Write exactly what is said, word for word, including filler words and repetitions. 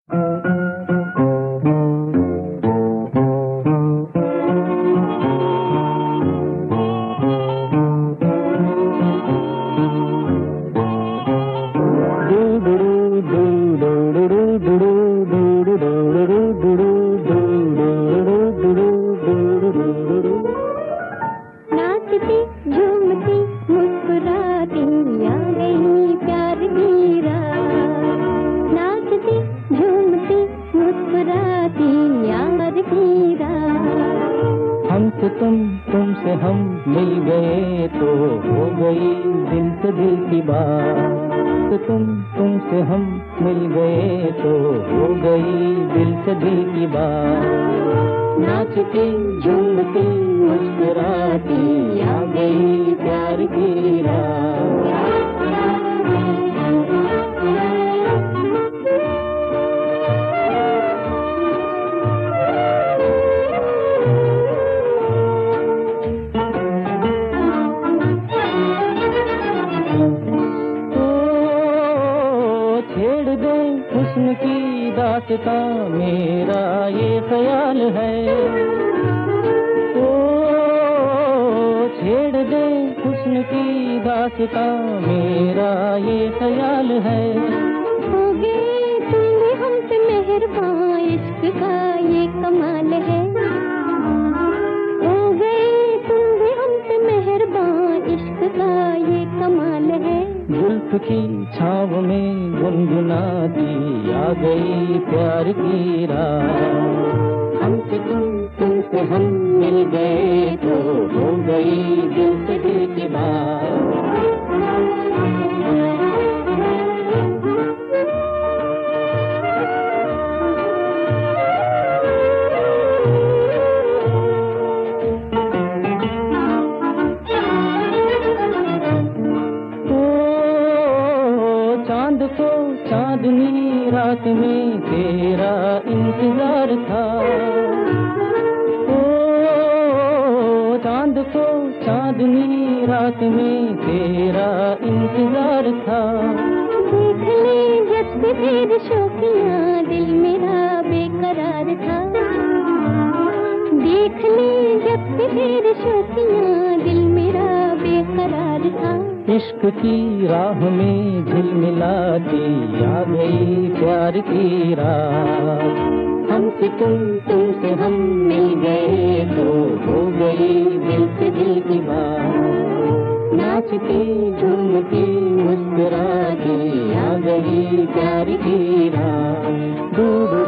नाचती झूमती मुस्कुराती आ गई प्यार की रात। नाचती झूमती मुस्कुराती यार की रात। हमसे तुम तुमसे हम मिल गए तो हो गई दिल से दिल की बात। तो तुम तुमसे हम मिल गए तो हो गई दिल से दिल की बात। नाचती झूमती मुस्कुराती आ गई प्यार की रात। छेड़ दे हुस्न की दास्तां मेरा ये ख्याल है। ओ छेड़ दे हुस्न की दास्तां मेरा ये ख्याल है। हो गए तुमने हमसे मेहरबान इश्क का ये कमाल है। हो गए तुमने हमसे मेहरबान इश्क का ये कमाल है। जुल्फ की छाव में गुनगुनाती आ गई प्यार की रात। हमसे तुम तुमसे हम मिल गए तो हो गई दिल से दिल की बात। चांद को चांदनी रात में तेरा इंतजार था। ओ चांद को चांदनी रात में तेरा इंतजार था। देख ले जब से तेरी शौकियाँ दिल मेरा बेकरार था। देख ले जब से तेरी शौकियाँ दिल मेरा बेकरार था। इश्क की राह में झिलमिलाती आ गई प्यार की रात। हमसे तुम तुमसे हम मिल गए तो हो गई दिल से दिल की बात। नाचती झूमती मुस्कुराती आ गई प्यार की रात।